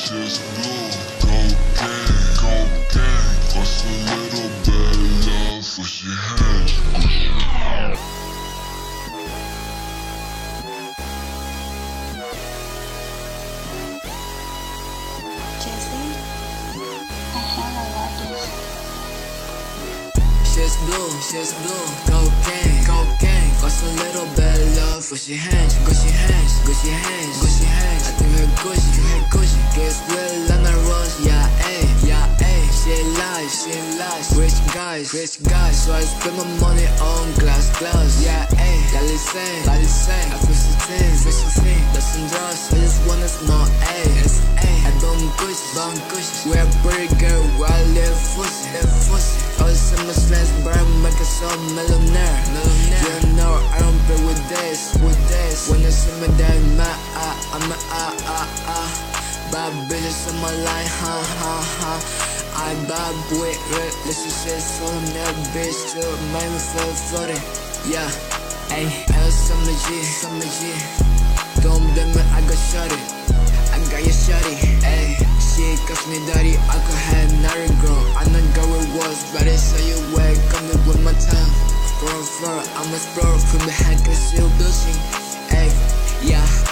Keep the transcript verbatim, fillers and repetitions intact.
just blue. Cocaine, cocaine. What's a little bit of love for she hands? Jesse, I have a lot of She's blue, she's blue, cocaine, cocaine. What's a little bit of love for she hands, Gucci hands, Gucci hands, Gucci hands. I think her Gucci, her Gucci. Gets real on the rose, yeah, ayy, yeah, ayy. She lies, she lies. Rich guys, rich guys. So I spend my money on glass, glass, yeah, ayy. Dale same, dale same. I feel so thin, feel so thin. Doesn't trust, I just wanna small, ayy, it's ayy. I don't Gucci, don't Gucci. We're a pretty girl, where I live fussy, live fussy. All the summer slants, but I make us all millionaire, millionaire. You know I don't play with this, with this. When you see me that mad, ah, I'm a ah ah ah. Bad bitches on my line, ha ha ha. I bad boy, relationship, so I'm that bitch too. Make me feel floating, yeah. Ayy, L summer G, summer G. Don't blame me, I got shorty, I got you shorty, ayy. She calls me daddy, I could have not girl. I know girl it was, but it's so you way, coming with my time. For a fur, I'm a explorer, from behind, cause you building, ayy, yeah.